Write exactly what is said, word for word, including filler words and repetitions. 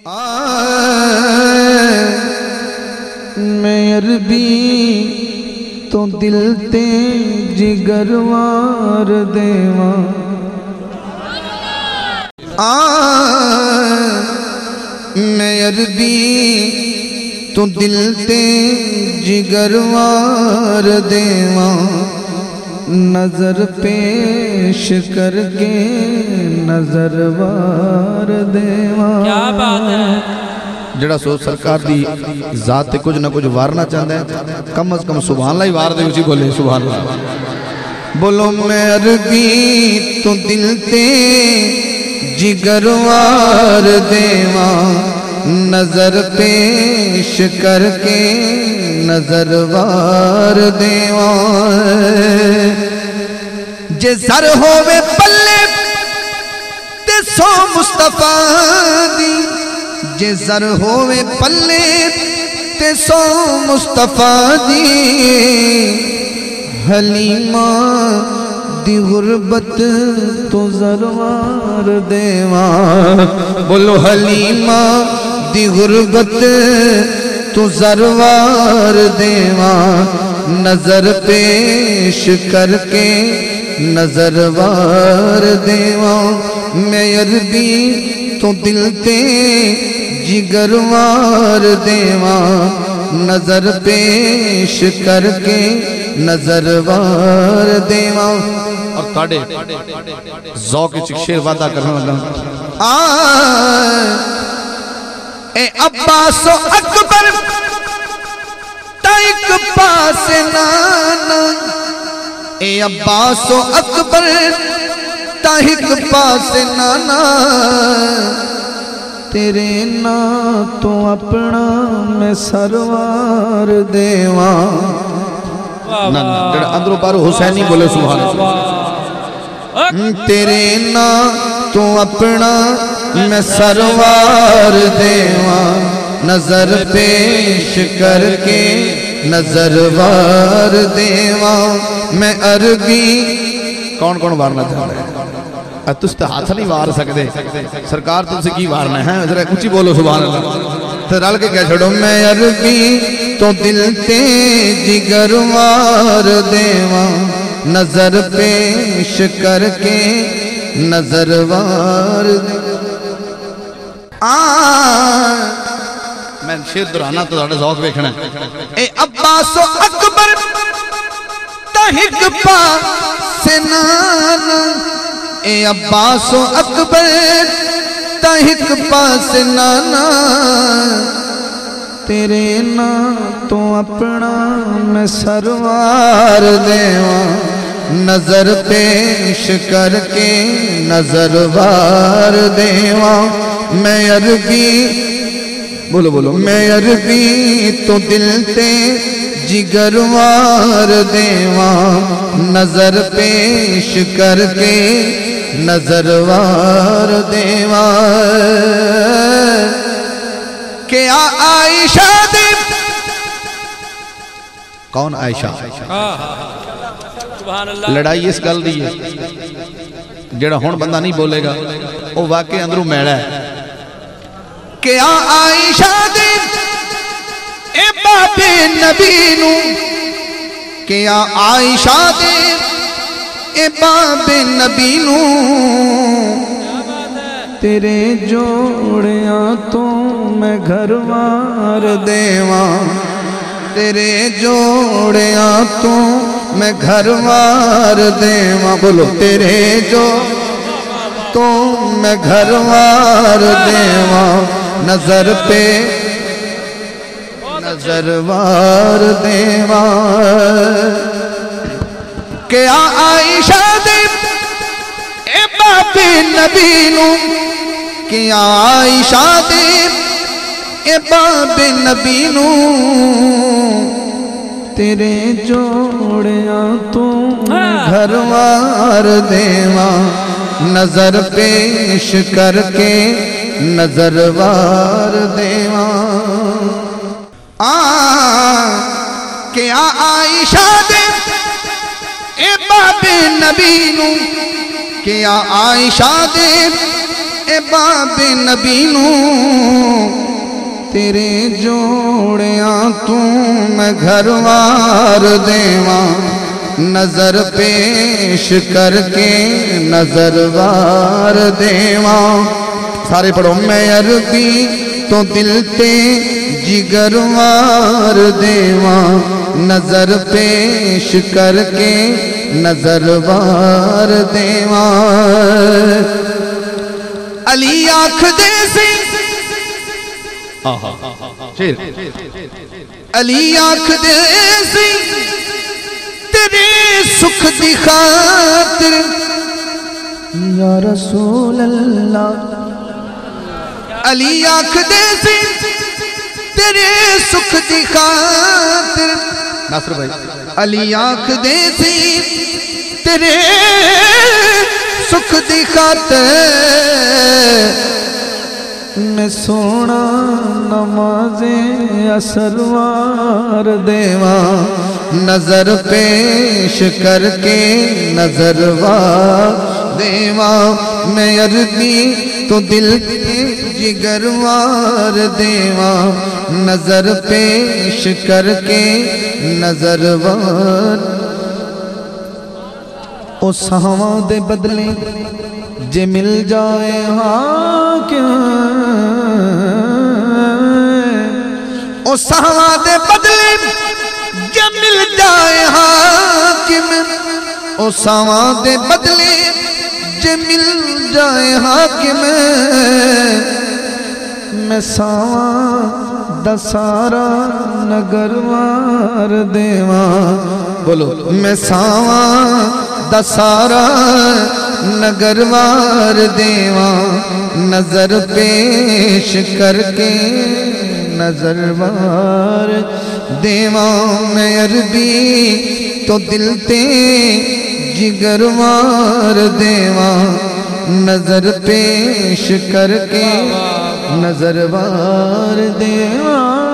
میں عربی تو دل تے جگروار دیواں میں عربی تو دل تے جگروار دیواں نظر پیش کر کے نظر وار دیواں کیا بات ہے جڑا سو سرکار دی ذات تے کچھ نہ کچھ وارنا چاہتا ہے کم از کم سبحان اللہ ہی وار دے اسی بولے سبحان اللہ بولو میں عربی تو دل تے جگروار دیواں نظر پیش کر کے نظر وار دیواں جے سر ہووے پلے تے سو مصطفیٰ دی جے سر ہووے پلے تے سو مصطفیٰ دی حلیمہ دی غربت تو زروار دیواں بولو حلیمہ دی غربت تو زروار دیواں نظر پیش کر کے نظر وار دیواں میں عربی تو دل تے جگروار دیواں نظر پیش کر کے نظر وار دیواں اور تاڑے ذوق چک شیر وعدہ کرنا لگا اے عباس و اکبر تائک پاس نانا اے عباس و اکبر تائک پاس نانا تیرے نا تو اپنا میں سروار دیواں نا نا جڑا اندروں پارو حسینی بولے سبحان اللہ تیرے نا تو اپنا میں سروار دیواں نظر پیش کر کے نظر وار دیواں میں عربی کون کون وارنا چاہتا ہے تُس تے ہاتھ نہیں وار سکتے سرکار تم سے کی وارنا ہے ذرا کچھ بولو سبحان اللہ ترال کے کیا چھوڑو میں عربی تو دل تے جگروار دیواں نظر پیش کر کے نظر وار میں شیر درانا تو داڑے ذوق بیکھنا ہے اے عباس و اکبر تحق پاس نانا اے عباس و اکبر تحق پاس نانا تیرے نا تو اپنا میں سروار دیواں نظر پیش کر کے نظر وار دیواں میں عربی بولو بولو میں عربی تو دل تے جگروار دیواں نظر پیش کر کے نظر وار دیواں کیا عائشہ دے کون عائشہ سبحان اللہ لڑائی اس گل دی ہے جڑا ہون بندہ نہیں بولے گا وہ واقعی اندروں میڑا ہے کیا عائشہ دے اے باب نبی نو کیا عائشہ دے اے باب نبی نو تیرے جوڑیاں تو میں گھروار دیواں تیرے جوڑیاں تو میں گھروار دیواں بولو تیرے جو تو میں گھروار دیواں نظر پہ نظر وار دیواں کیا عائشہ دے اے باب نبی نو کیا عائشہ دے اے باب نبی نو تیرے جوڑیاں تو میں گھروار دیواں نظر پیش کر کے نظر وار دیواں کیا عائشہ دے اے باب نبی نو کیا عائشہ دے اے باب نبی نو تیرے جوڑیاں تو میں گھر وار دیواں نظر پیش کر کے نظر وار دیواں سارے پڑھو میں عربی تو دل تے جگر وار دیواں نظر پیش کر کے نظر وار دیواں علی آنکھ دے سی علی آنکھ دے سی تیرے سکھ دی خاطر یا رسول اللہ علی آنکھ دے سی تیرے سکھ دی خاطر ناصر بھائی علی آنکھ دے سی تیرے سکھ دی خاطر میں سونا نماز اثر وار دیواں نظر پیش کر کے نظر وار دیواں میں عربی تو دل کے جگر وار دیواں نظر پیش کر کے نظر وار او سہواں دے بدلے جے مل جائے حاکم او سہواں دے بدلے جے مل جائے حاکم او سہواں دے بدلے جے مل جائے حاکم میں ساواں دا سارا نگر وار دیواں بولو میں ساواں دا سارا نگر وار دیواں نظر پیش کر کے نظر وار دیواں میں عربی تو دل تے جگر وار دیواں نظر پیش کر کے نظر وار دیواں